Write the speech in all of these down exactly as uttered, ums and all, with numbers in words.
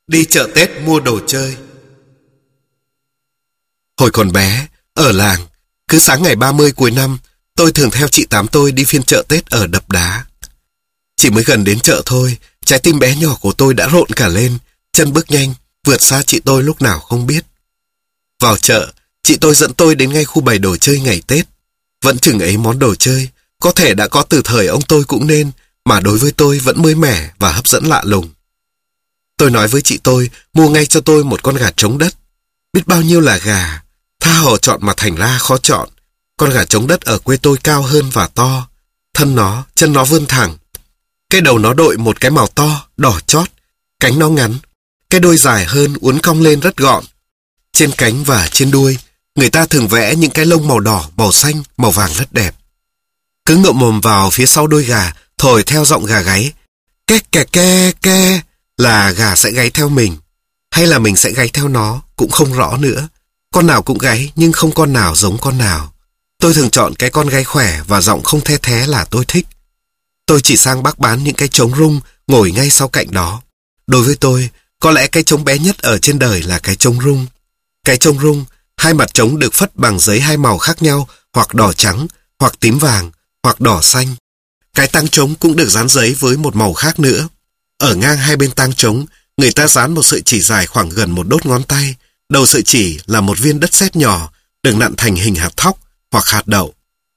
Đi chợ Tết mua đồ chơi. Hồi còn bé, ở làng, cứ sáng ngày ba mươi cuối năm, tôi thường theo chị Tám tôi đi phiên chợ Tết ở đập đá. Chỉ mới gần đến chợ thôi, trái tim bé nhỏ của tôi đã rộn cả lên, chân bước nhanh, vượt xa chị tôi lúc nào không biết. Vào chợ, chị tôi dẫn tôi đến ngay khu bày đồ chơi ngày Tết. Vẫn chừng ấy món đồ chơi, có thể đã có từ thời ông tôi cũng nên, mà đối với tôi vẫn mới mẻ và hấp dẫn lạ lùng. Tôi nói với chị tôi mua ngay cho tôi một con gà trống đất. Biết bao nhiêu là gà, tha hồ chọn mà thành ra khó chọn. Con gà trống đất ở quê tôi cao hơn và to. Thân nó, chân nó vươn thẳng. Cái đầu nó đội một cái màu to, đỏ chót. Cánh nó ngắn. Cái đuôi dài hơn uốn cong lên rất gọn. Trên cánh và trên đuôi, người ta thường vẽ những cái lông màu đỏ, màu xanh, màu vàng rất đẹp. Cứ ngậm mồm vào phía sau đuôi gà, thổi theo giọng gà gáy. Ke ke ke ke là gà sẽ gáy theo mình. Hay là mình sẽ gáy theo nó, cũng không rõ nữa. Con nào cũng gáy, nhưng không con nào giống con nào. Tôi thường chọn cái con gáy khỏe và giọng không the thé là tôi thích. Tôi chỉ sang bác bán những cái trống rung, ngồi ngay sau cạnh đó. Đối với tôi, có lẽ cái trống bé nhất ở trên đời là cái trống rung. Cái trống rung, hai mặt trống được phất bằng giấy hai màu khác nhau, hoặc đỏ trắng, hoặc tím vàng, hoặc đỏ xanh. Cái tang trống cũng được dán giấy với một màu khác nữa. Ở ngang hai bên tang trống, người ta dán một sợi chỉ dài khoảng gần một đốt ngón tay. Đầu sợi chỉ là một viên đất sét nhỏ, được nặn thành hình hạt thóc hoặc hạt đậu.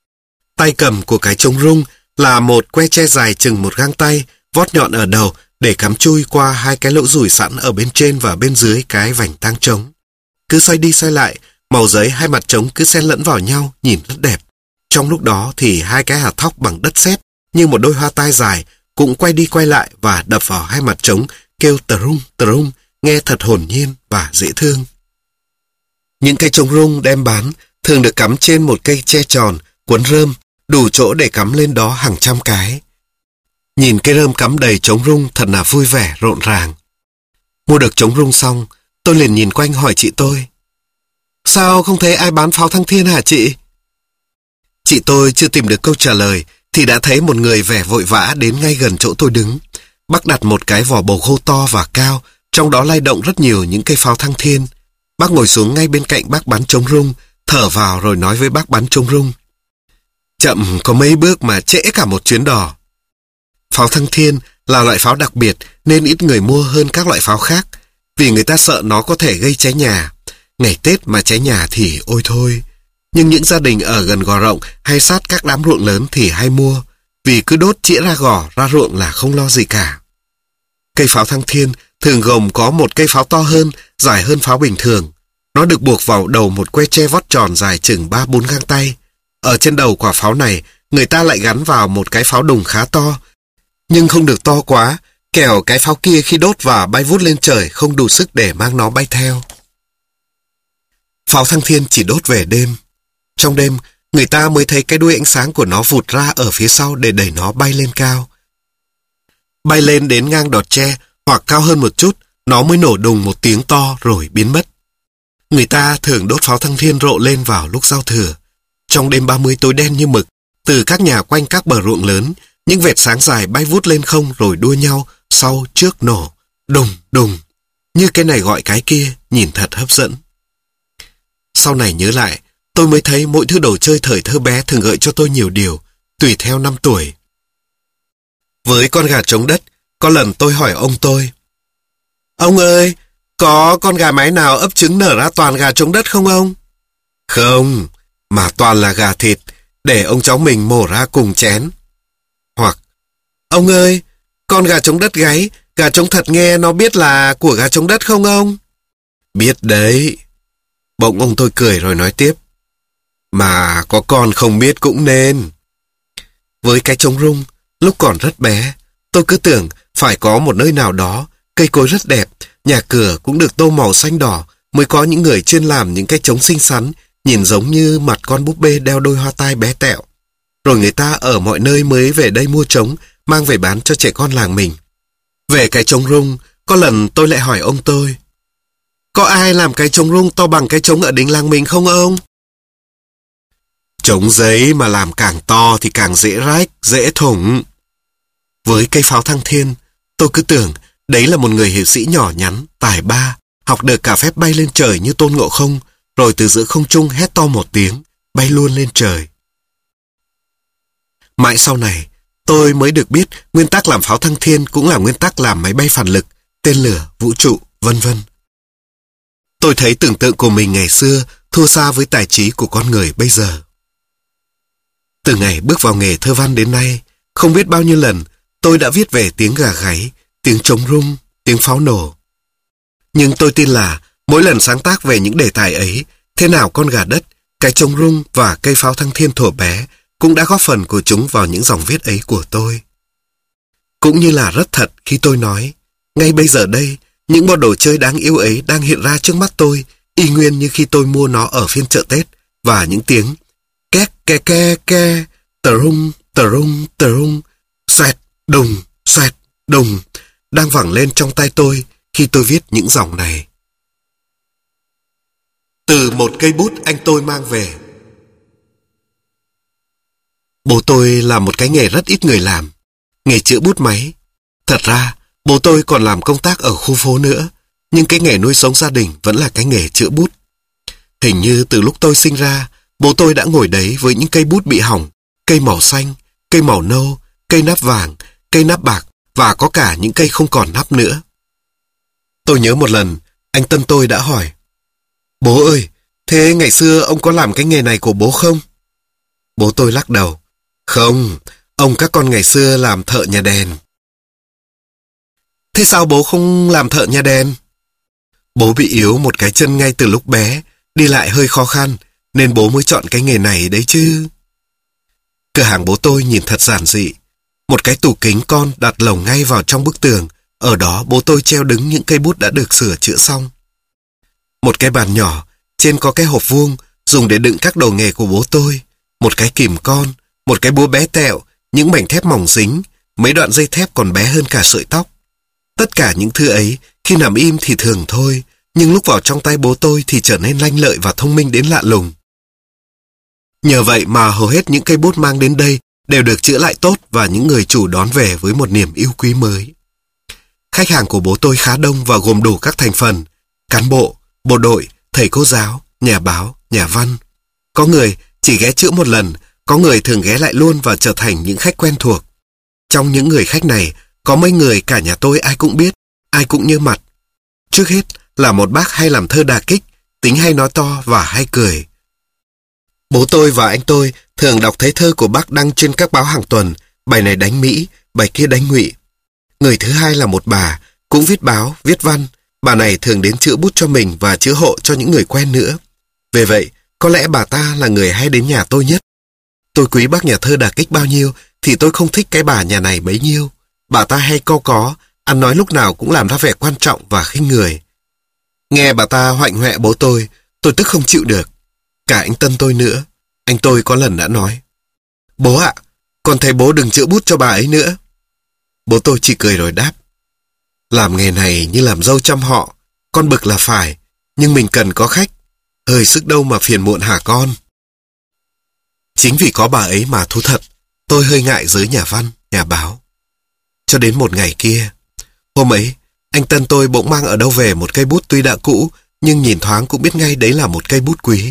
Tay cầm của cái trống rung là một que tre dài chừng một gang tay, vót nhọn ở đầu để cắm chui qua hai cái lỗ rủi sẵn ở bên trên và bên dưới cái vành tang trống. Cứ xoay đi xoay lại, màu giấy hai mặt trống cứ xen lẫn vào nhau, nhìn rất đẹp. Trong lúc đó thì hai cái hạt thóc bằng đất sét như một đôi hoa tai dài cũng quay đi quay lại và đập vào hai mặt trống, kêu trung trung, nghe thật hồn nhiên và dễ thương. Những cây trống rung đem bán thường được cắm trên một cây tre tròn, cuốn rơm, đủ chỗ để cắm lên đó hàng trăm cái. Nhìn cây rơm cắm đầy trống rung thật là vui vẻ, rộn ràng. Mua được trống rung xong, tôi liền nhìn quanh hỏi chị tôi. Sao không thấy ai bán pháo thăng thiên hả chị? Chị tôi chưa tìm được câu trả lời, thì đã thấy một người vẻ vội vã đến ngay gần chỗ tôi đứng. Bác đặt một cái vỏ bầu khô to và cao, trong đó lay động rất nhiều những cây pháo thăng thiên. Bác ngồi xuống ngay bên cạnh bác bán trống rung, thở vào rồi nói với bác bán trống rung. Chậm có mấy bước mà trễ cả một chuyến đò. Pháo thăng thiên là loại pháo đặc biệt nên ít người mua hơn các loại pháo khác, vì người ta sợ nó có thể gây cháy nhà. Ngày Tết mà cháy nhà thì ôi thôi. Nhưng những gia đình ở gần gò rộng hay sát các đám ruộng lớn thì hay mua, vì cứ đốt chĩa ra gò, ra ruộng là không lo gì cả. Cây pháo thăng thiên thường gồm có một cây pháo to hơn, dài hơn pháo bình thường. Nó được buộc vào đầu một que tre vót tròn dài chừng ba bốn gang tay. Ở trên đầu quả pháo này, người ta lại gắn vào một cái pháo đùng khá to, nhưng không được to quá, kẻo cái pháo kia khi đốt và bay vút lên trời không đủ sức để mang nó bay theo. Pháo thăng thiên chỉ đốt về đêm. Trong đêm, người ta mới thấy cái đuôi ánh sáng của nó vụt ra ở phía sau để đẩy nó bay lên cao. Bay lên đến ngang đọt tre hoặc cao hơn một chút, nó mới nổ đùng một tiếng to rồi biến mất. Người ta thường đốt pháo thăng thiên rộ lên vào lúc giao thừa. Trong đêm ba mươi tối đen như mực, từ các nhà quanh các bờ ruộng lớn, những vệt sáng dài bay vút lên không rồi đua nhau, sau trước nổ, đùng đùng. Như cái này gọi cái kia, nhìn thật hấp dẫn. Sau này nhớ lại, tôi mới thấy mỗi thứ đồ chơi thời thơ bé thường gợi cho tôi nhiều điều, tùy theo năm tuổi. Với con gà trống đất, có lần tôi hỏi ông tôi. Ông ơi, có con gà mái nào ấp trứng nở ra toàn gà trống đất không ông? Không, mà toàn là gà thịt, để ông cháu mình mổ ra cùng chén. Hoặc, ông ơi, con gà trống đất gáy, gà trống thật nghe nó biết là của gà trống đất không ông? Biết đấy. Bỗng ông tôi cười rồi nói tiếp. Mà có con không biết cũng nên. Với cái trống rung, lúc còn rất bé, tôi cứ tưởng phải có một nơi nào đó, cây cối rất đẹp, nhà cửa cũng được tô màu xanh đỏ, mới có những người chuyên làm những cái trống xinh xắn, nhìn giống như mặt con búp bê đeo đôi hoa tai bé tẹo. Rồi người ta ở mọi nơi mới về đây mua trống, mang về bán cho trẻ con làng mình. Về cái trống rung, có lần tôi lại hỏi ông tôi. Có ai làm cái trống rung to bằng cái trống ở đình làng mình không ông? Trống giấy mà làm càng to thì càng dễ rách, dễ thủng. Với cây pháo thăng thiên, tôi cứ tưởng Đấy là một người hiệp sĩ nhỏ nhắn, tài ba, học được cả phép bay lên trời như Tôn Ngộ Không, rồi từ giữa không trung hét to một tiếng, bay luôn lên trời. Mãi sau này, tôi mới được biết nguyên tắc làm pháo thăng thiên cũng là nguyên tắc làm máy bay phản lực, tên lửa, vũ trụ, vân vân. Tôi thấy tưởng tượng của mình ngày xưa thua xa với tài trí của con người bây giờ. Từ ngày bước vào nghề thơ văn đến nay, không biết bao nhiêu lần tôi đã viết về tiếng gà gáy, tiếng trống rung, tiếng pháo nổ. Nhưng tôi tin là mỗi lần sáng tác về những đề tài ấy, thế nào con gà đất, cái trống rung và cây pháo thăng thiên thuở bé cũng đã góp phần của chúng vào những dòng viết ấy của tôi. Cũng như là rất thật khi tôi nói, ngay bây giờ đây, những bộ đồ chơi đáng yêu ấy đang hiện ra trước mắt tôi, y nguyên như khi tôi mua nó ở phiên chợ Tết, và những tiếng két ke ke ke, tờ rung, tờ rung, tờ rung, xoẹt, đùng, xoẹt, đùng, đang vẳng lên trong tay tôi khi tôi viết những dòng này. Từ một cây bút anh tôi mang về. Bố tôi là một cái nghề rất ít người làm, nghề chữa bút máy. Thật ra, bố tôi còn làm công tác ở khu phố nữa, nhưng cái nghề nuôi sống gia đình vẫn là cái nghề chữa bút. Hình như từ lúc tôi sinh ra, bố tôi đã ngồi đấy với những cây bút bị hỏng, cây màu xanh, cây màu nâu, cây nắp vàng, cây nắp bạc và có cả những cây không còn nắp nữa. Tôi nhớ một lần, anh Tân tôi đã hỏi, bố ơi, thế ngày xưa ông có làm cái nghề này của bố không? Bố tôi lắc đầu, không, ông các con ngày xưa làm thợ nhà đèn. Thế sao bố không làm thợ nhà đèn? Bố bị yếu một cái chân ngay từ lúc bé, đi lại hơi khó khăn, nên bố mới chọn cái nghề này đấy chứ. Cửa hàng bố tôi nhìn thật giản dị. Một cái tủ kính con đặt lồng ngay vào trong bức tường, ở đó bố tôi treo đứng những cây bút đã được sửa chữa xong. Một cái bàn nhỏ, trên có cái hộp vuông, dùng để đựng các đồ nghề của bố tôi. Một cái kìm con, một cái búa bé tẹo, những mảnh thép mỏng dính, mấy đoạn dây thép còn bé hơn cả sợi tóc. Tất cả những thứ ấy, khi nằm im thì thường thôi, nhưng lúc vào trong tay bố tôi thì trở nên lanh lợi và thông minh đến lạ lùng. Nhờ vậy mà hầu hết những cây bút mang đến đây đều được chữa lại tốt và những người chủ đón về với một niềm yêu quý mới. Khách hàng của bố tôi khá đông và gồm đủ các thành phần, cán bộ, bộ đội, thầy cô giáo, nhà báo, nhà văn. Có người chỉ ghé chữa một lần, có người thường ghé lại luôn và trở thành những khách quen thuộc. Trong những người khách này, có mấy người cả nhà tôi ai cũng biết, ai cũng như mặt. Trước hết là một bác hay làm thơ đả kích, tính hay nói to và hay cười. Bố tôi và anh tôi thường đọc thấy thơ của bác đăng trên các báo hàng tuần, bài này đánh Mỹ, bài kia đánh Ngụy. Người thứ hai là một bà, cũng viết báo, viết văn. Bà này thường đến chữa bút cho mình và chữa hộ cho những người quen nữa. Về vậy, có lẽ bà ta là người hay đến nhà tôi nhất. Tôi quý bác nhà thơ đả kích bao nhiêu thì tôi không thích cái bà nhà này bấy nhiêu. Bà ta hay câu có, ăn nói lúc nào cũng làm ra vẻ quan trọng và khinh người. Nghe bà ta hoạnh hoẹ bố tôi, tôi tức không chịu được. Cả anh Tân tôi nữa. Anh tôi có lần đã nói, bố ạ, con thấy bố đừng chữa bút cho bà ấy nữa. Bố tôi chỉ cười rồi đáp, làm nghề này như làm dâu trăm họ, con bực là phải, nhưng mình cần có khách, hơi sức đâu mà phiền muộn hả con. Chính vì có bà ấy mà thú thật, tôi hơi ngại giới nhà văn, nhà báo. Cho đến một ngày kia, hôm ấy, anh Tân tôi bỗng mang ở đâu về một cây bút tuy đã cũ, nhưng nhìn thoáng cũng biết ngay đấy là một cây bút quý.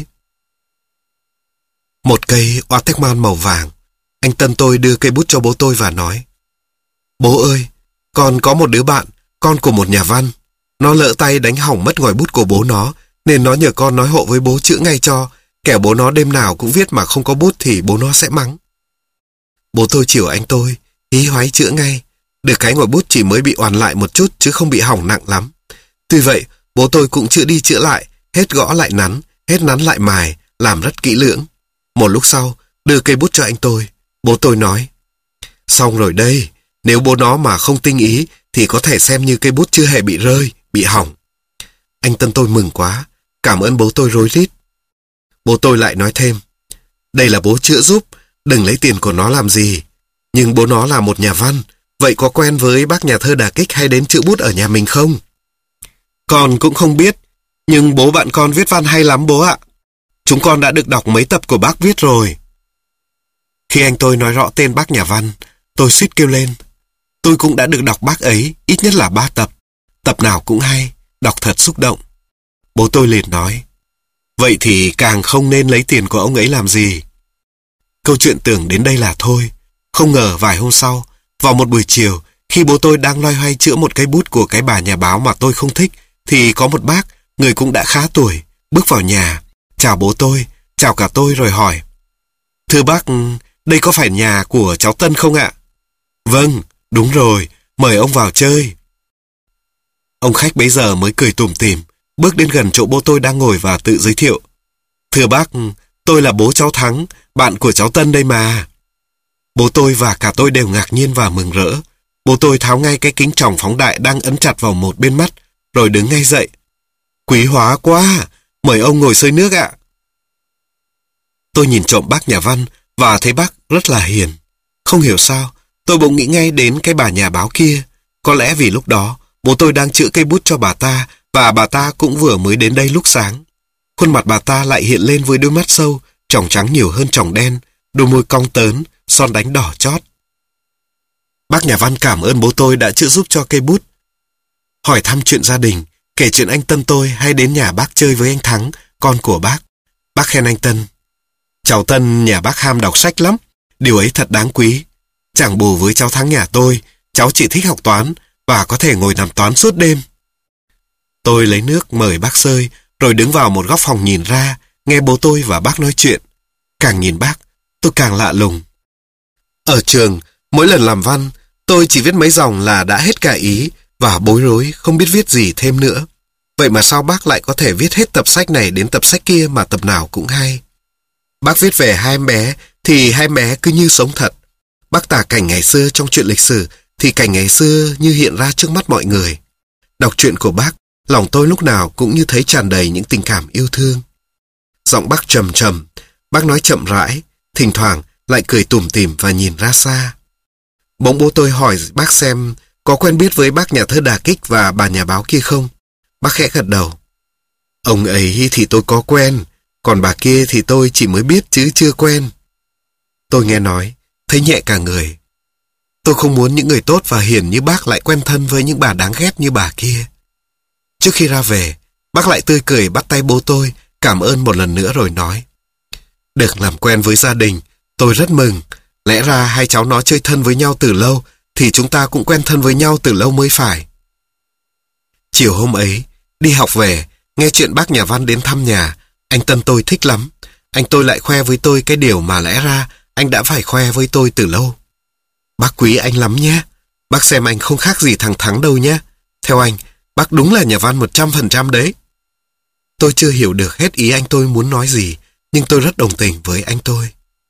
Một cây Waterman màu vàng. Anh Tân tôi đưa cây bút cho bố tôi và nói, bố ơi, con có một đứa bạn, con của một nhà văn. Nó lỡ tay đánh hỏng mất ngòi bút của bố nó, nên nó nhờ con nói hộ với bố chữa ngay cho, kẻo bố nó đêm nào cũng viết mà không có bút thì bố nó sẽ mắng. Bố tôi chiều anh tôi, hí hoái chữa ngay. Được cái ngòi bút chỉ mới bị oằn lại một chút chứ không bị hỏng nặng lắm. Tuy vậy, bố tôi cũng chữa đi chữa lại, hết gõ lại nắn, hết nắn lại mài, làm rất kỹ lưỡng. Một lúc sau, đưa cây bút cho anh tôi. Bố tôi nói, xong rồi đây, nếu bố nó mà không tinh ý thì có thể xem như cây bút chưa hề bị rơi, bị hỏng. Anh Tân tôi mừng quá, cảm ơn bố tôi rối rít. Bố tôi lại nói thêm, đây là bố chữa giúp, đừng lấy tiền của nó làm gì. Nhưng bố nó là một nhà văn, vậy có quen với bác nhà thơ đả kích hay đến chữa bút ở nhà mình không? Con cũng không biết, nhưng bố bạn con viết văn hay lắm bố ạ. Chúng con đã được đọc mấy tập của bác viết rồi. Khi anh tôi nói rõ tên bác nhà văn, tôi suýt kêu lên, Tôi cũng đã được đọc bác ấy, ít nhất là ba tập. Tập nào cũng hay, đọc thật xúc động. Bố tôi liền nói, vậy thì càng không nên lấy tiền của ông ấy làm gì. Câu chuyện tưởng đến đây là thôi. Không ngờ vài hôm sau, vào một buổi chiều, khi bố tôi đang loay hoay chữa một cây bút của cái bà nhà báo mà tôi không thích, thì có một bác, người cũng đã khá tuổi, bước vào nhà, chào bố tôi, chào cả tôi rồi hỏi, thưa bác, đây có phải nhà của cháu Tân không ạ? Vâng, đúng rồi, mời ông vào chơi. Ông khách bấy giờ mới cười tủm tỉm, bước đến gần chỗ bố tôi đang ngồi và tự giới thiệu. Thưa bác, tôi là bố cháu Thắng, bạn của cháu Tân đây mà. Bố tôi và cả tôi đều ngạc nhiên và mừng rỡ. Bố tôi tháo ngay cái kính tròng phóng đại đang ấn chặt vào một bên mắt, rồi đứng ngay dậy. Quý hóa quá, mời ông ngồi xơi nước ạ. Tôi nhìn trộm bác nhà văn và thấy bác rất là hiền. Không hiểu sao, tôi bỗng nghĩ ngay đến cái bà nhà báo kia. Có lẽ vì lúc đó, bố tôi đang chữa cây bút cho bà ta và bà ta cũng vừa mới đến đây lúc sáng. Khuôn mặt bà ta lại hiện lên với đôi mắt sâu, tròng trắng nhiều hơn tròng đen, đôi môi cong tớn, son đánh đỏ chót. Bác nhà văn cảm ơn bố tôi đã chữa giúp cho cây bút. Hỏi thăm chuyện gia đình, kể chuyện anh Tân tôi hay đến nhà bác chơi với anh Thắng, con của bác. Bác khen anh Tân. Cháu Tân nhà bác ham đọc sách lắm, điều ấy thật đáng quý. Chẳng bù với cháu Thắng nhà tôi, cháu chỉ thích học toán và có thể ngồi làm toán suốt đêm. Tôi lấy nước mời bác xơi, rồi đứng vào một góc phòng nhìn ra, nghe bố tôi và bác nói chuyện. Càng nhìn bác, tôi càng lạ lùng. Ở trường, mỗi lần làm văn, tôi chỉ viết mấy dòng là đã hết cả ý và bối rối, không biết viết gì thêm nữa. Vậy mà sao bác lại có thể viết hết tập sách này đến tập sách kia mà tập nào cũng hay? Bác viết về hai em bé thì hai em bé cứ như sống thật. Bác tả cảnh ngày xưa trong chuyện lịch sử thì cảnh ngày xưa như hiện ra trước mắt mọi người. Đọc truyện của bác, lòng tôi lúc nào cũng như thấy tràn đầy những tình cảm yêu thương. Giọng bác trầm trầm, bác nói chậm rãi, thỉnh thoảng lại cười tủm tỉm và nhìn ra xa. Bỗng bố tôi hỏi bác xem có quen biết với bác nhà thơ Đà Kích và bà nhà báo kia không. Bác khẽ gật đầu. Ông ấy thì tôi có quen, còn bà kia thì tôi chỉ mới biết chứ chưa quen. Tôi nghe nói, thấy nhẹ cả người. Tôi không muốn những người tốt và hiền như bác lại quen thân với những bà đáng ghét như bà kia. Trước khi ra về, bác lại tươi cười bắt tay bố tôi, cảm ơn một lần nữa rồi nói. Được làm quen với gia đình, tôi rất mừng. Lẽ ra hai cháu nó chơi thân với nhau từ lâu, thì chúng ta cũng quen thân với nhau từ lâu mới phải. Chiều hôm ấy, đi học về, nghe chuyện bác nhà văn đến thăm nhà, anh Tân tôi thích lắm. Anh tôi lại khoe với tôi cái điều mà lẽ ra anh đã phải khoe với tôi từ lâu. Bác quý anh lắm nhé. Bác xem anh không khác gì thằng Thắng đâu nhé. Theo anh, bác đúng là nhà văn một trăm phần trăm đấy. Tôi chưa hiểu được hết ý anh tôi muốn nói gì, nhưng tôi rất đồng tình với anh tôi.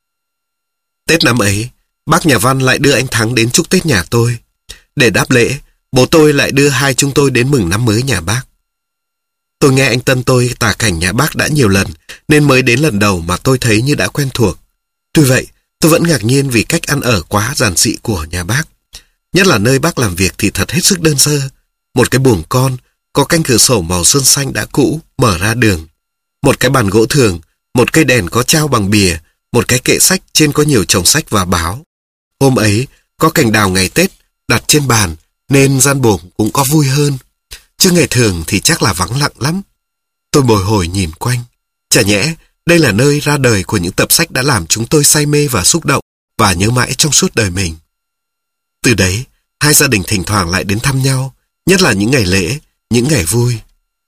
Tết năm ấy, bác nhà văn lại đưa anh Thắng đến chúc Tết nhà tôi. Để đáp lễ, bố tôi lại đưa hai chúng tôi đến mừng năm mới nhà bác. Tôi nghe anh Tân tôi tả cảnh nhà bác đã nhiều lần, nên mới đến lần đầu mà tôi thấy như đã quen thuộc. Tuy vậy, tôi vẫn ngạc nhiên vì cách ăn ở quá giản dị của nhà bác. Nhất là nơi bác làm việc thì thật hết sức đơn sơ. Một cái buồng con, có cánh cửa sổ màu sơn xanh đã cũ, mở ra đường. Một cái bàn gỗ thường, một cây đèn có trao bằng bìa, một cái kệ sách trên có nhiều chồng sách và báo. Hôm ấy, có cành đào ngày Tết đặt trên bàn, nên gian buồng cũng có vui hơn. Chứ ngày thường thì chắc là vắng lặng lắm. Tôi bồi hồi nhìn quanh. Chả nhẽ, đây là nơi ra đời của những tập sách đã làm chúng tôi say mê và xúc động, và nhớ mãi trong suốt đời mình. Từ đấy, hai gia đình thỉnh thoảng lại đến thăm nhau, nhất là những ngày lễ, những ngày vui.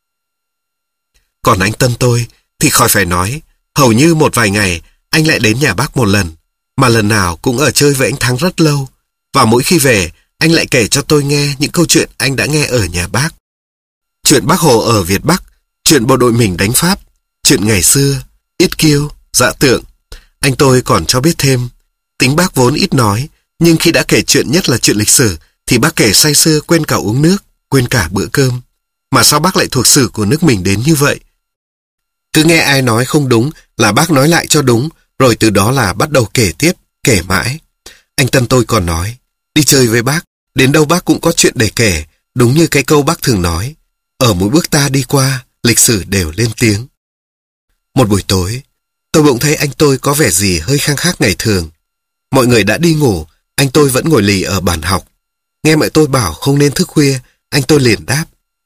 Còn anh Tân tôi thì khỏi phải nói, hầu như một vài ngày anh lại đến nhà bác một lần, mà lần nào cũng ở chơi với anh Thắng rất lâu. Và mỗi khi về, anh lại kể cho tôi nghe những câu chuyện anh đã nghe ở nhà bác. Chuyện bác Hồ ở Việt Bắc, chuyện bộ đội mình đánh Pháp, chuyện ngày xưa, Yết Kiêu, Dạ Tượng. Anh tôi còn cho biết thêm, tính bác vốn ít nói, nhưng khi đã kể chuyện, nhất là chuyện lịch sử, thì bác kể say sưa quên cả uống nước, quên cả bữa cơm. Mà sao bác lại thuộc sử của nước mình đến như vậy? Cứ nghe ai nói không đúng là bác nói lại cho đúng, rồi từ đó là bắt đầu kể tiếp, kể mãi. Anh Tân tôi còn nói, đi chơi với bác, đến đâu bác cũng có chuyện để kể, đúng như cái câu bác thường nói, ở mỗi bước ta đi qua, lịch sử đều lên tiếng. Một buổi tối, tôi bỗng thấy anh tôi có vẻ gì hơi khang khác ngày thường. Mọi người đã đi ngủ, anh tôi vẫn ngồi lì ở bàn học. Nghe mẹ tôi bảo không nên thức khuya, anh tôi liền đáp: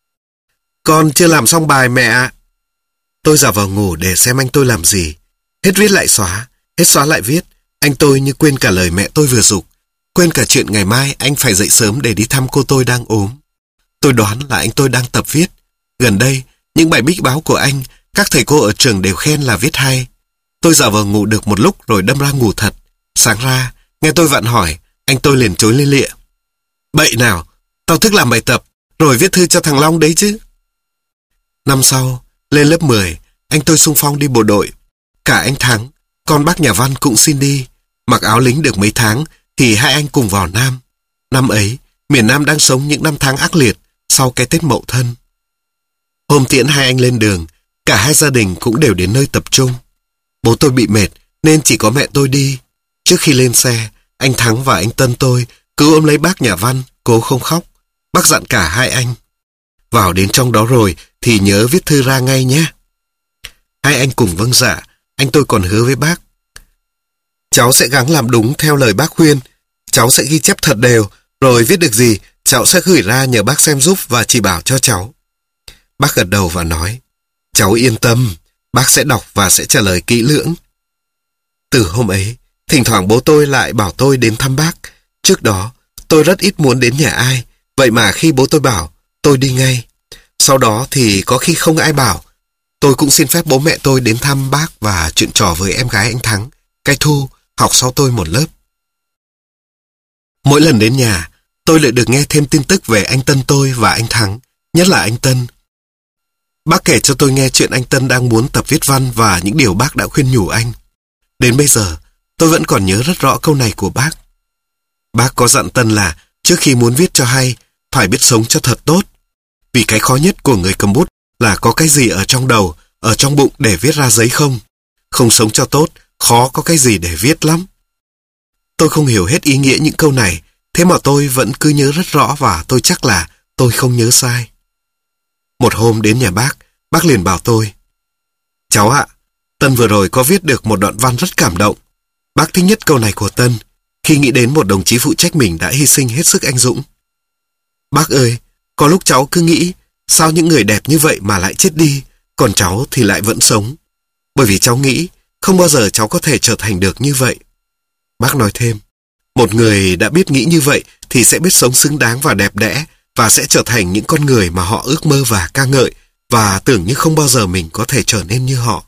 Con chưa làm xong bài mẹ ạ. Tôi giả vờ ngủ để xem anh tôi làm gì. Hết viết lại xóa, hết xóa lại viết. Anh tôi như quên cả lời mẹ tôi vừa giục, quên cả chuyện ngày mai anh phải dậy sớm để đi thăm cô tôi đang ốm. Tôi đoán là anh tôi đang tập viết. Gần đây, những bài bích báo của anh, các thầy cô ở trường đều khen là viết hay. Tôi giả vờ ngủ được một lúc rồi đâm ra ngủ thật. Sáng ra, nghe tôi vặn hỏi, anh tôi liền chối lia lịa: Bậy nào, tao thức làm bài tập, rồi viết thư cho thằng Long đấy chứ. Năm sau, lên lớp mười, anh tôi xung phong đi bộ đội. Cả anh Thắng, con bác nhà văn cũng xin đi. Mặc áo lính được mấy tháng thì hai anh cùng vào Nam. Năm ấy, miền Nam đang sống những năm tháng ác liệt sau cái Tết Mậu Thân. Hôm tiễn hai anh lên đường, cả hai gia đình cũng đều đến nơi tập trung. Bố tôi bị mệt nên chỉ có mẹ tôi đi. Trước khi lên xe, anh Thắng và anh Tân tôi cứ ôm lấy bác nhà văn, cố không khóc. Bác dặn cả hai anh: Vào đến trong đó rồi thì nhớ viết thư ra ngay nhé. Hai anh cùng vâng dạ. Anh tôi còn hứa với bác: Cháu sẽ gắng làm đúng theo lời bác khuyên. Cháu sẽ ghi chép thật đều, rồi viết được gì cháu sẽ gửi ra nhờ bác xem giúp và chỉ bảo cho cháu. Bác gật đầu và nói: Cháu yên tâm, bác sẽ đọc và sẽ trả lời kỹ lưỡng. Từ hôm ấy, thỉnh thoảng bố tôi lại bảo tôi đến thăm bác. Trước đó, tôi rất ít muốn đến nhà ai, vậy mà khi bố tôi bảo, tôi đi ngay. Sau đó thì có khi không ai bảo, tôi cũng xin phép bố mẹ tôi đến thăm bác và chuyện trò với em gái anh Thắng, cái Thu, học sau tôi một lớp. Mỗi lần đến nhà, tôi lại được nghe thêm tin tức về anh Tân tôi và anh Thắng, nhất là anh Tân. Bác kể cho tôi nghe chuyện anh Tân đang muốn tập viết văn và những điều bác đã khuyên nhủ anh. Đến bây giờ, tôi vẫn còn nhớ rất rõ câu này của bác. Bác có dặn Tân là trước khi muốn viết cho hay, phải biết sống cho thật tốt. Vì cái khó nhất của người cầm bút là có cái gì ở trong đầu, ở trong bụng để viết ra giấy không. Không sống cho tốt, khó có cái gì để viết lắm. Tôi không hiểu hết ý nghĩa những câu này, thế mà tôi vẫn cứ nhớ rất rõ và tôi chắc là tôi không nhớ sai. Một hôm đến nhà bác, bác liền bảo tôi: Cháu ạ, Tân vừa rồi có viết được một đoạn văn rất cảm động. Bác thích nhất câu này của Tân, khi nghĩ đến một đồng chí phụ trách mình đã hy sinh hết sức anh dũng. Bác ơi, có lúc cháu cứ nghĩ, sao những người đẹp như vậy mà lại chết đi, còn cháu thì lại vẫn sống. Bởi vì cháu nghĩ, không bao giờ cháu có thể trở thành được như vậy. Bác nói thêm, một người đã biết nghĩ như vậy thì sẽ biết sống xứng đáng và đẹp đẽ, và sẽ trở thành những con người mà họ ước mơ và ca ngợi, và tưởng như không bao giờ mình có thể trở nên như họ.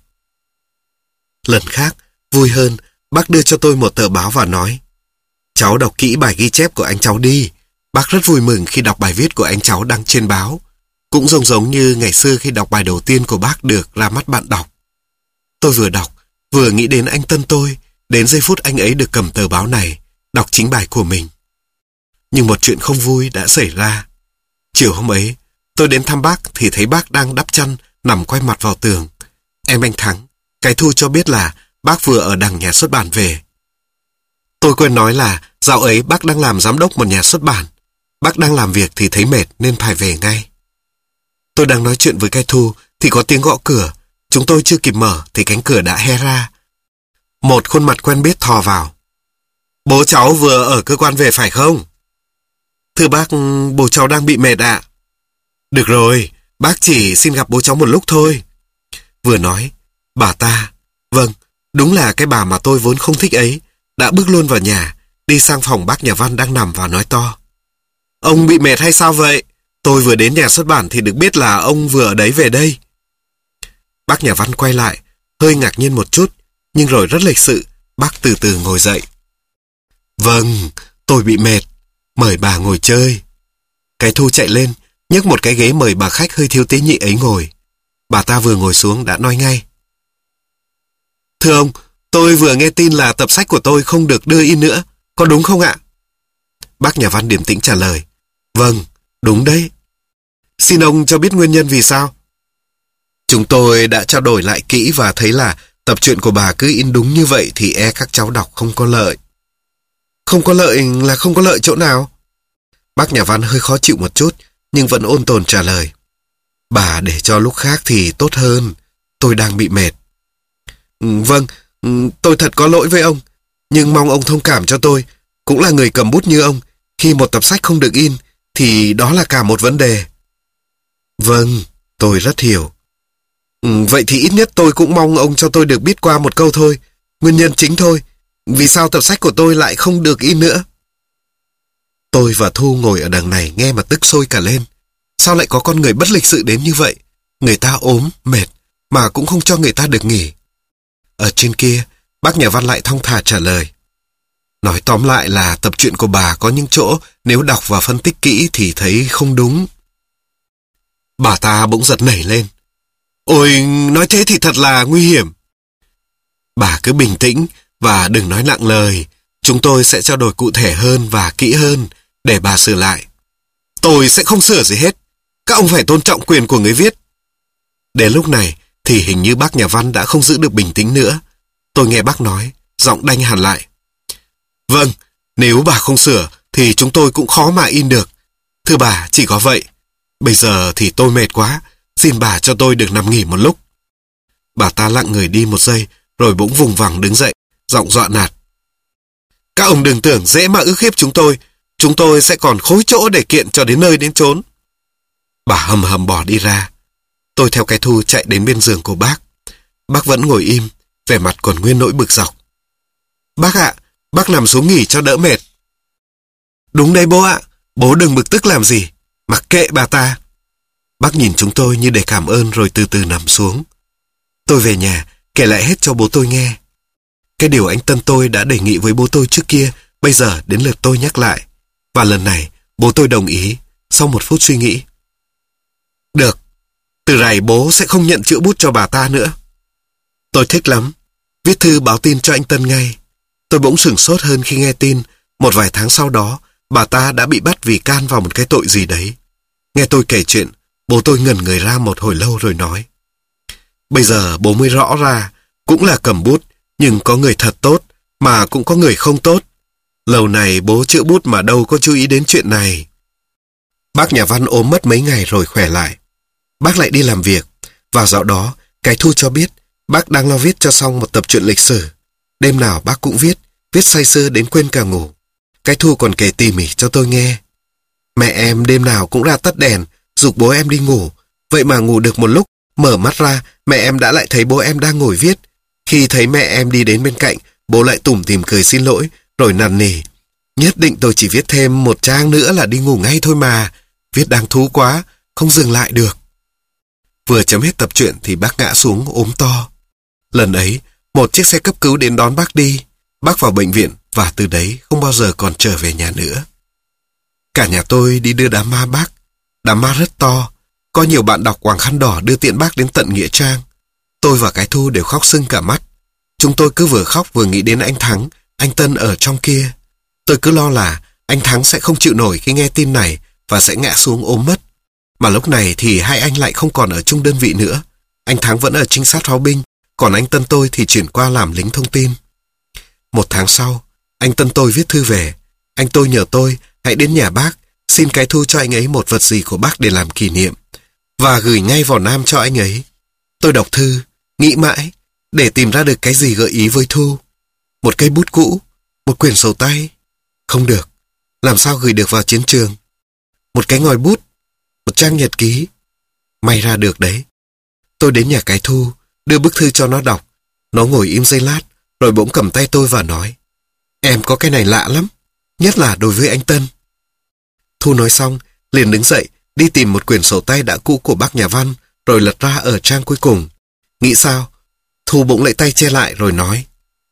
Lần khác, vui hơn, bác đưa cho tôi một tờ báo và nói: Cháu đọc kỹ bài ghi chép của anh cháu đi. Bác rất vui mừng khi đọc bài viết của anh cháu đăng trên báo. Cũng giống giống như ngày xưa khi đọc bài đầu tiên của bác được ra mắt bạn đọc. Tôi vừa đọc, vừa nghĩ đến anh Tân tôi, đến giây phút anh ấy được cầm tờ báo này, đọc chính bài của mình. Nhưng một chuyện không vui đã xảy ra. Chiều hôm ấy, tôi đến thăm bác thì thấy bác đang đắp chăn, nằm quay mặt vào tường. Em anh Thắng, cái Thu cho biết là bác vừa ở đằng nhà xuất bản về. Tôi quên nói là dạo ấy bác đang làm giám đốc một nhà xuất bản. Bác đang làm việc thì thấy mệt nên phải về ngay. Tôi đang nói chuyện với cái Thu thì có tiếng gõ cửa. Chúng tôi chưa kịp mở thì cánh cửa đã hé ra. Một khuôn mặt quen biết thò vào. Bố cháu vừa ở cơ quan về phải không? Thưa bác, bố cháu đang bị mệt ạ. Được rồi, bác chỉ xin gặp bố cháu một lúc thôi. Vừa nói, bà ta, vâng, đúng là cái bà mà tôi vốn không thích ấy, đã bước luôn vào nhà, đi sang phòng bác nhà văn đang nằm và nói to: Ông bị mệt hay sao vậy? Tôi vừa đến nhà xuất bản thì được biết là ông vừa ở đấy về đây. Bác nhà văn quay lại, hơi ngạc nhiên một chút, nhưng rồi rất lịch sự, bác từ từ ngồi dậy. Vâng, tôi bị mệt, mời bà ngồi chơi. Cái Thu chạy lên, nhấc một cái ghế mời bà khách hơi thiếu tế nhị ấy ngồi. Bà ta vừa ngồi xuống đã nói ngay: Thưa ông, tôi vừa nghe tin là tập sách của tôi không được đưa in nữa, có đúng không ạ? Bác nhà văn điềm tĩnh trả lời: Vâng, đúng đấy. Xin ông cho biết nguyên nhân vì sao? Chúng tôi đã trao đổi lại kỹ và thấy là tập truyện của bà cứ in đúng như vậy thì e các cháu đọc không có lợi. Không có lợi là không có lợi chỗ nào? Bác nhà văn hơi khó chịu một chút, nhưng vẫn ôn tồn trả lời: Bà để cho lúc khác thì tốt hơn, tôi đang bị mệt. Vâng, tôi thật có lỗi với ông, nhưng mong ông thông cảm cho tôi, cũng là người cầm bút như ông. Khi một tập sách không được in, thì đó là cả một vấn đề. Vâng, tôi rất hiểu. Ừ, vậy thì ít nhất tôi cũng mong ông cho tôi được biết qua một câu thôi. Nguyên nhân chính thôi. Vì sao tập sách của tôi lại không được in nữa? Tôi và Thu ngồi ở đằng này nghe mà tức sôi cả lên. Sao lại có con người bất lịch sự đến như vậy? Người ta ốm, mệt, mà cũng không cho người ta được nghỉ. Ở trên kia, bác nhà văn lại thong thả trả lời. Nói tóm lại là tập truyện của bà có những chỗ nếu đọc và phân tích kỹ thì thấy không đúng. Bà ta bỗng giật nảy lên. Ôi, nói thế thì thật là nguy hiểm. Bà cứ bình tĩnh và đừng nói nặng lời. Chúng tôi sẽ trao đổi cụ thể hơn và kỹ hơn để bà sửa lại. Tôi sẽ không sửa gì hết. Các ông phải tôn trọng quyền của người viết. Đến lúc này thì hình như bác nhà văn đã không giữ được bình tĩnh nữa. Tôi nghe bác nói, giọng đanh hẳn lại. Vâng, nếu bà không sửa thì chúng tôi cũng khó mà in được. Thưa bà, chỉ có vậy. Bây giờ thì tôi mệt quá. Xin bà cho tôi được nằm nghỉ một lúc. Bà ta lặng người đi một giây, rồi bỗng vùng vằng đứng dậy, giọng dọa nạt. Các ông đừng tưởng dễ mà ức hiếp chúng tôi. Chúng tôi sẽ còn khối chỗ để kiện cho đến nơi đến chốn. Bà hầm hầm bỏ đi ra. Tôi theo cái Thu chạy đến bên giường của bác. Bác vẫn ngồi im, vẻ mặt còn nguyên nỗi bực dọc. Bác ạ, bác nằm xuống nghỉ cho đỡ mệt. Đúng đấy bố ạ, bố đừng bực tức làm gì, mặc kệ bà ta. Bác nhìn chúng tôi như để cảm ơn rồi từ từ nằm xuống. Tôi về nhà, kể lại hết cho bố tôi nghe. Cái điều anh Tân tôi đã đề nghị với bố tôi trước kia, bây giờ đến lượt tôi nhắc lại. Và lần này, bố tôi đồng ý, sau một phút suy nghĩ. Được, từ rày bố sẽ không nhận chữ bút cho bà ta nữa. Tôi thích lắm, viết thư báo tin cho anh Tân ngay. Tôi bỗng sửng sốt hơn khi nghe tin, một vài tháng sau đó, bà ta đã bị bắt vì can vào một cái tội gì đấy. Nghe tôi kể chuyện, bố tôi ngẩn người ra một hồi lâu rồi nói. Bây giờ bố mới rõ ra, cũng là cầm bút, nhưng có người thật tốt, mà cũng có người không tốt. Lâu này bố chữa bút mà đâu có chú ý đến chuyện này. Bác nhà văn ốm mất mấy ngày rồi khỏe lại. Bác lại đi làm việc, và dạo đó, cái Thu cho biết, bác đang lo viết cho xong một tập truyện lịch sử. Đêm nào bác cũng viết, viết say sưa đến quên cả ngủ. Cái Thu còn kể tỉ mỉ cho tôi nghe. Mẹ em đêm nào cũng ra tắt đèn, giục bố em đi ngủ. Vậy mà ngủ được một lúc, mở mắt ra, mẹ em đã lại thấy bố em đang ngồi viết. Khi thấy mẹ em đi đến bên cạnh, bố lại tủm tỉm cười xin lỗi, rồi năn nỉ. Nhất định tôi chỉ viết thêm một trang nữa là đi ngủ ngay thôi mà. Viết đáng thú quá, không dừng lại được. Vừa chấm hết tập truyện thì bác ngã xuống ốm to. Lần ấy, một chiếc xe cấp cứu đến đón bác đi. Bác vào bệnh viện và từ đấy không bao giờ còn trở về nhà nữa. Cả nhà tôi đi đưa đám ma bác. Đám ma rất to. Có nhiều bạn đọc quàng khăn đỏ đưa tiện bác đến tận nghĩa trang. Tôi và cái Thu đều khóc sưng cả mắt. Chúng tôi cứ vừa khóc vừa nghĩ đến anh Thắng, anh Tân ở trong kia. Tôi cứ lo là anh Thắng sẽ không chịu nổi khi nghe tin này và sẽ ngã xuống ốm mất. Mà lúc này thì hai anh lại không còn ở chung đơn vị nữa. Anh Thắng vẫn ở trinh sát pháo binh, còn anh Tân tôi thì chuyển qua làm lính thông tin. Một tháng sau, anh Tân tôi viết thư về. Anh tôi nhờ tôi hãy đến nhà bác, xin cái Thu cho anh ấy một vật gì của bác để làm kỷ niệm, và gửi ngay vào Nam cho anh ấy. Tôi đọc thư, nghĩ mãi, để tìm ra được cái gì gợi ý với Thu. Một cây bút cũ, một quyển sổ tay. Không được, làm sao gửi được vào chiến trường. Một cái ngòi bút, một trang nhật ký. May ra được đấy. Tôi đến nhà cái Thu, đưa bức thư cho nó đọc. Nó ngồi im giây lát, rồi bỗng cầm tay tôi và nói. Em có cái này lạ lắm, nhất là đối với anh Tân. Thu nói xong, liền đứng dậy, đi tìm một quyển sổ tay đã cũ của bác nhà văn, rồi lật ra ở trang cuối cùng. Nghĩ sao? Thu bỗng lấy tay che lại rồi nói.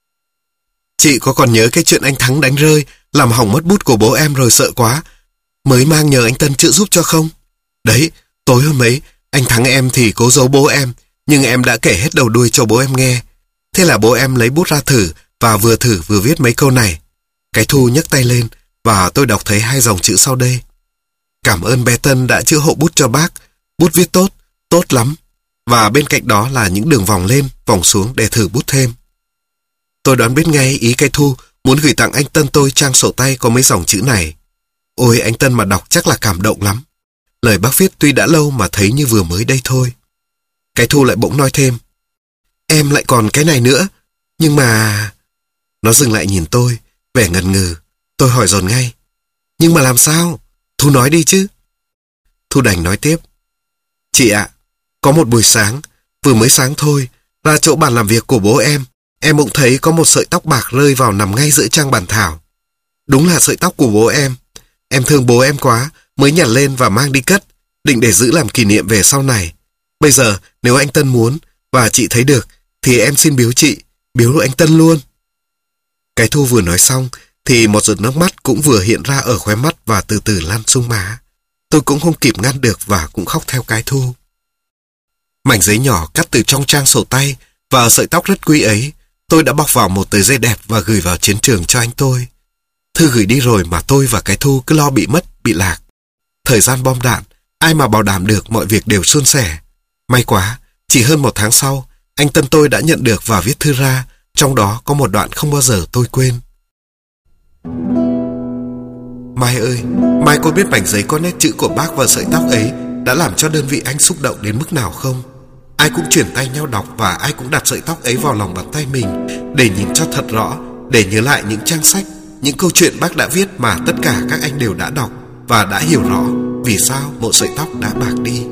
Chị có còn nhớ cái chuyện anh Thắng đánh rơi, làm hỏng mất bút của bố em rồi sợ quá, mới mang nhờ anh Tân chữa giúp cho không? Đấy, tối hôm ấy, anh Thắng em thì cố giấu bố em, nhưng em đã kể hết đầu đuôi cho bố em nghe. Thế là bố em lấy bút ra thử, và vừa thử vừa viết mấy câu này. Cái Thu nhấc tay lên, và tôi đọc thấy hai dòng chữ sau đây. Cảm ơn bé Tân đã chữa hộ bút cho bác, bút viết tốt, tốt lắm. Và bên cạnh đó là những đường vòng lên, vòng xuống để thử bút thêm. Tôi đoán biết ngay ý cái Thu muốn gửi tặng anh Tân tôi trang sổ tay có mấy dòng chữ này. Ôi, anh Tân mà đọc chắc là cảm động lắm. Lời bác viết tuy đã lâu mà thấy như vừa mới đây thôi. Cái Thu lại bỗng nói thêm. Em lại còn cái này nữa, nhưng mà... Nó dừng lại nhìn tôi, vẻ ngần ngừ. Tôi hỏi dồn ngay. Nhưng mà làm sao? Thu nói đi chứ. Thu đành nói tiếp. Chị ạ, có một buổi sáng, vừa mới sáng thôi, ra chỗ bàn làm việc của bố em, em cũng thấy có một sợi tóc bạc rơi vào nằm ngay giữa trang bàn thảo. Đúng là sợi tóc của bố em. Em thương bố em quá, mới nhặt lên và mang đi cất, định để giữ làm kỷ niệm về sau này. Bây giờ, nếu anh Tân muốn, và chị thấy được, thì em xin biếu chị, biếu anh Tân luôn. Cái Thu vừa nói xong, thì một giọt nước mắt cũng vừa hiện ra ở khóe mắt và từ từ lan xuống má. Tôi cũng không kịp ngăn được và cũng khóc theo cái Thu. Mảnh giấy nhỏ cắt từ trong trang sổ tay và sợi tóc rất quý ấy, tôi đã bọc vào một tờ giấy đẹp và gửi vào chiến trường cho anh tôi. Thư gửi đi rồi mà tôi và cái Thu cứ lo bị mất, bị lạc. Thời gian bom đạn, ai mà bảo đảm được mọi việc đều suôn sẻ. May quá, chỉ hơn một tháng sau, anh Tân tôi đã nhận được và viết thư ra, trong đó có một đoạn không bao giờ tôi quên. Mai ơi, Mai có biết mảnh giấy có nét chữ của bác và sợi tóc ấy đã làm cho đơn vị anh xúc động đến mức nào không? Ai cũng chuyển tay nhau đọc và ai cũng đặt sợi tóc ấy vào lòng bàn tay mình để nhìn cho thật rõ, để nhớ lại những trang sách, những câu chuyện bác đã viết mà tất cả các anh đều đã đọc và đã hiểu rõ vì sao một sợi tóc đã bạc đi.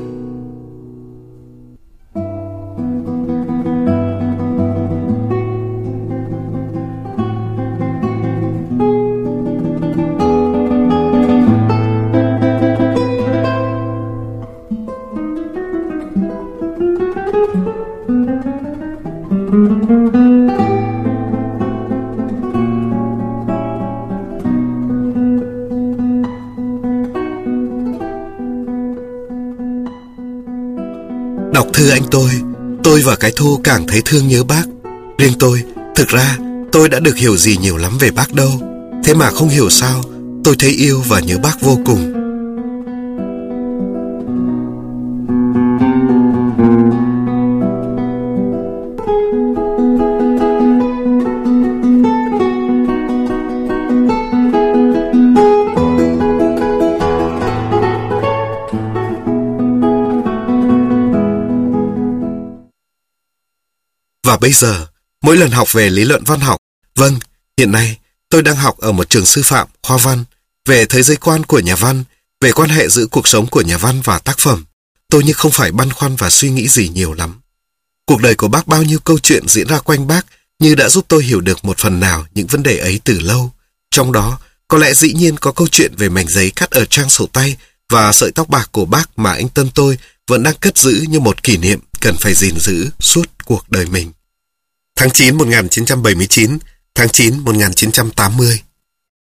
Đọc thư anh tôi, tôi và cái Thu càng thấy thương nhớ bác. Riêng tôi, thực ra tôi đã được hiểu gì nhiều lắm về bác đâu. Thế mà không hiểu sao, tôi thấy yêu và nhớ bác vô cùng. Và bây giờ, mỗi lần học về lý luận văn học, vâng, hiện nay tôi đang học ở một trường sư phạm, khoa văn, về thế giới quan của nhà văn, về quan hệ giữa cuộc sống của nhà văn và tác phẩm, tôi như không phải băn khoăn và suy nghĩ gì nhiều lắm. Cuộc đời của bác bao nhiêu câu chuyện diễn ra quanh bác như đã giúp tôi hiểu được một phần nào những vấn đề ấy từ lâu. Trong đó, có lẽ dĩ nhiên có câu chuyện về mảnh giấy cắt ở trang sổ tay và sợi tóc bạc của bác mà anh Tân tôi vẫn đang cất giữ như một kỷ niệm cần phải gìn giữ suốt cuộc đời mình. Tháng chín một nghìn chín trăm bảy mươi chín, tháng chín một nghìn chín trăm tám mươi.